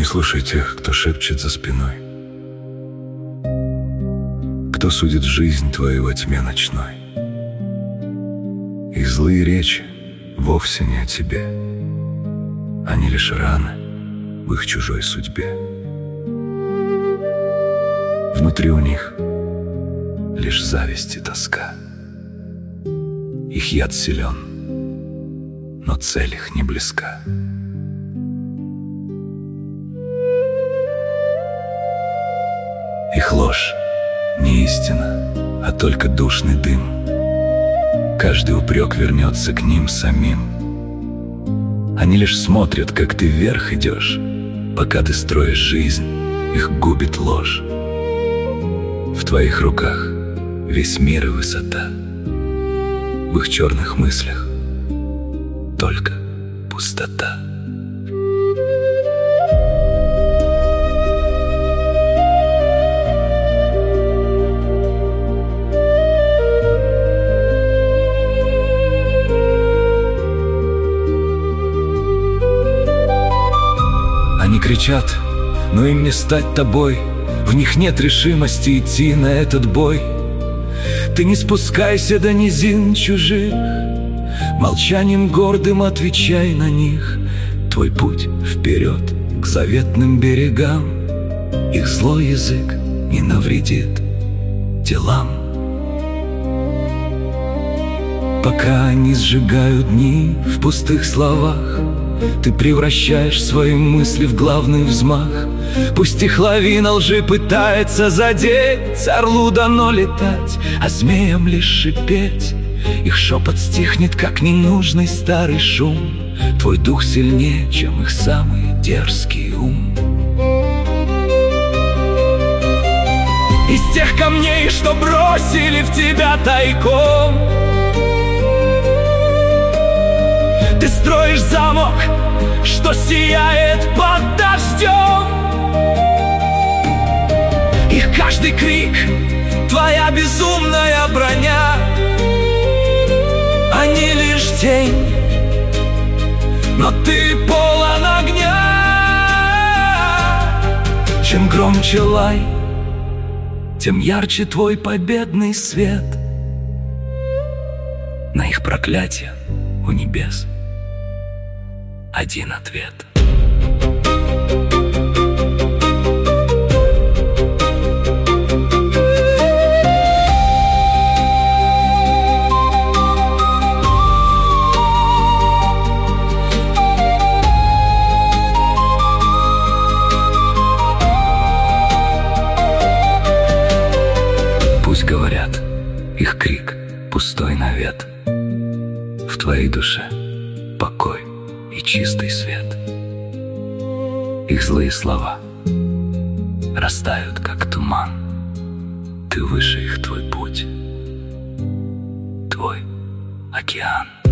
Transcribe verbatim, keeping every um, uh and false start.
слушай тех, кто шепчет за спиной, кто судит жизнь твою во тьме ночной. Их злые речи вовсе не о тебе, они лишь раны в их чужой судьбе. Внутри у них лишь зависть и тоска. Их яд силен, но цель их не близка. Их ложь не истина, а только душный дым. Каждый упрек вернется к ним самим. Они лишь смотрят, как ты вверх идешь. Пока ты строишь жизнь, их губит ложь. В твоих руках весь мир и высота. В их черных мыслях только пустота. Они кричат, но им не стать тобой. В них нет решимости идти на этот бой. Ты не спускайся до низин чужих, молчанием гордым отвечай на них. Твой путь вперед к заветным берегам. Их злой язык не навредит делам. Пока они сжигают дни в пустых словах, ты превращаешь свои мысли в главный взмах. Пусть их лавина лжи пытается задеть, орлу дано летать, а змеям лишь шипеть. Их шепот стихнет, как ненужный старый шум. Твой дух сильнее, чем их самый дерзкий ум. Из тех камней, что бросили в тебя тайком, ты строишь замок, что сияет под дождем. Их каждый крик — твоя безумная броня. Они лишь тень, но ты полон огня. Чем громче лай, тем ярче твой победный свет. На их проклятие у небес один ответ. Пусть говорят, их крик пустой навет. В твоей душе покой и чистый свет. Их злые слова растают, как туман. Ты выше их, твой путь, твой океан.